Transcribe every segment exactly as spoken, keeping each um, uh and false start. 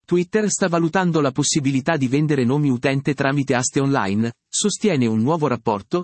Twitter sta valutando la possibilità di vendere nomi utente tramite aste online, sostiene un nuovo rapporto.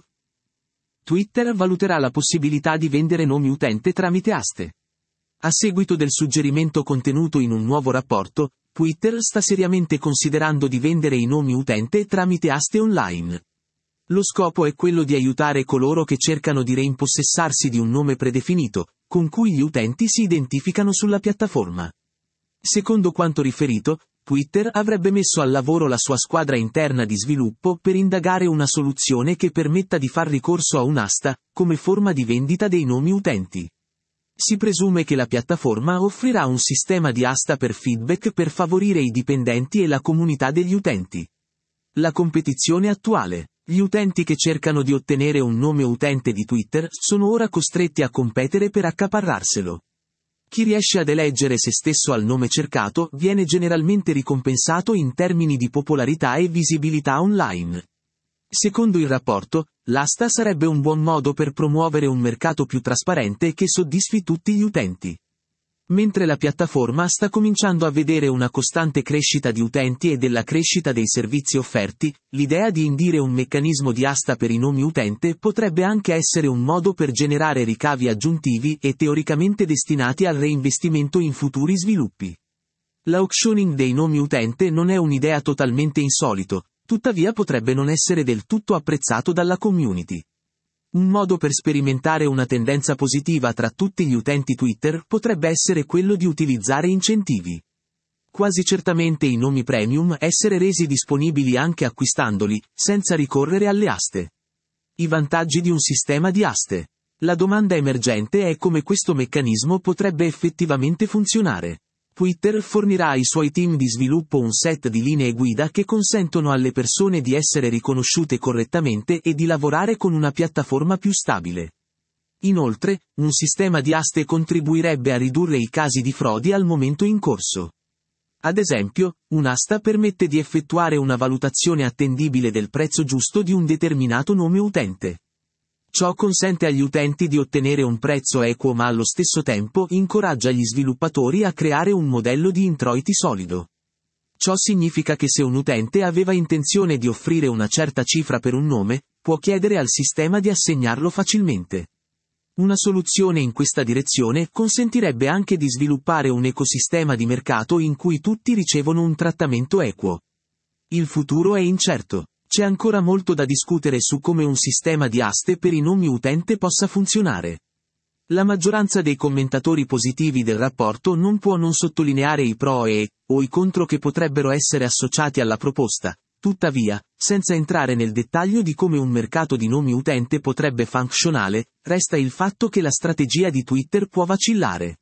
Twitter valuterà la possibilità di vendere nomi utente tramite aste. A seguito del suggerimento contenuto in un nuovo rapporto, Twitter sta seriamente considerando di vendere i nomi utente tramite aste online. Lo scopo è quello di aiutare coloro che cercano di reimpossessarsi di un nome predefinito, con cui gli utenti si identificano sulla piattaforma. Secondo quanto riferito, Twitter avrebbe messo al lavoro la sua squadra interna di sviluppo per indagare una soluzione che permetta di far ricorso a un'asta, come forma di vendita dei nomi utenti. Si presume che la piattaforma offrirà un sistema di asta per feedback per favorire i dipendenti e la comunità degli utenti. La competizione attuale. Gli utenti che cercano di ottenere un nome utente di Twitter sono ora costretti a competere per accaparrarselo. Chi riesce ad eleggere se stesso al nome cercato viene generalmente ricompensato in termini di popolarità e visibilità online. Secondo il rapporto, l'asta sarebbe un buon modo per promuovere un mercato più trasparente che soddisfi tutti gli utenti. Mentre la piattaforma sta cominciando a vedere una costante crescita di utenti e della crescita dei servizi offerti, l'idea di indire un meccanismo di asta per i nomi utente potrebbe anche essere un modo per generare ricavi aggiuntivi e teoricamente destinati al reinvestimento in futuri sviluppi. L'auctioning dei nomi utente non è un'idea totalmente insolito, tuttavia potrebbe non essere del tutto apprezzato dalla community. Un modo per sperimentare una tendenza positiva tra tutti gli utenti Twitter potrebbe essere quello di utilizzare incentivi. Quasi certamente i nomi premium essere resi disponibili anche acquistandoli, senza ricorrere alle aste. I vantaggi di un sistema di aste. La domanda emergente è come questo meccanismo potrebbe effettivamente funzionare. Twitter fornirà ai suoi team di sviluppo un set di linee guida che consentono alle persone di essere riconosciute correttamente e di lavorare con una piattaforma più stabile. Inoltre, un sistema di aste contribuirebbe a ridurre i casi di frodi al momento in corso. Ad esempio, un'asta permette di effettuare una valutazione attendibile del prezzo giusto di un determinato nome utente. Ciò consente agli utenti di ottenere un prezzo equo ma allo stesso tempo incoraggia gli sviluppatori a creare un modello di introiti solido. Ciò significa che se un utente aveva intenzione di offrire una certa cifra per un nome, può chiedere al sistema di assegnarlo facilmente. Una soluzione in questa direzione consentirebbe anche di sviluppare un ecosistema di mercato in cui tutti ricevono un trattamento equo. Il futuro è incerto. C'è ancora molto da discutere su come un sistema di aste per i nomi utente possa funzionare. La maggioranza dei commentatori positivi del rapporto non può non sottolineare i pro e, o i contro che potrebbero essere associati alla proposta, tuttavia, senza entrare nel dettaglio di come un mercato di nomi utente potrebbe funzionare, resta il fatto che la strategia di Twitter può vacillare.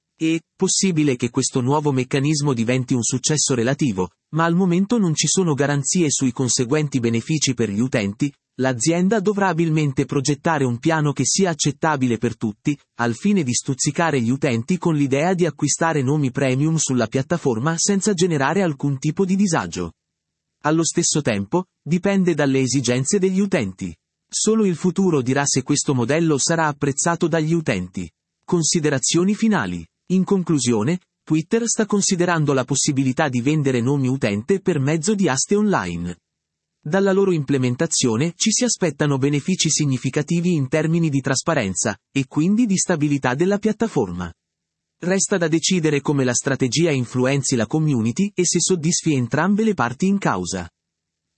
È possibile che questo nuovo meccanismo diventi un successo relativo, ma al momento non ci sono garanzie sui conseguenti benefici per gli utenti. L'azienda dovrà abilmente progettare un piano che sia accettabile per tutti, al fine di stuzzicare gli utenti con l'idea di acquistare nomi premium sulla piattaforma senza generare alcun tipo di disagio. Allo stesso tempo, dipende dalle esigenze degli utenti. Solo il futuro dirà se questo modello sarà apprezzato dagli utenti. Considerazioni finali. In conclusione, Twitter sta considerando la possibilità di vendere nomi utente per mezzo di aste online. Dalla loro implementazione ci si aspettano benefici significativi in termini di trasparenza, e quindi di stabilità della piattaforma. Resta da decidere come la strategia influenzi la community e se soddisfi entrambe le parti in causa.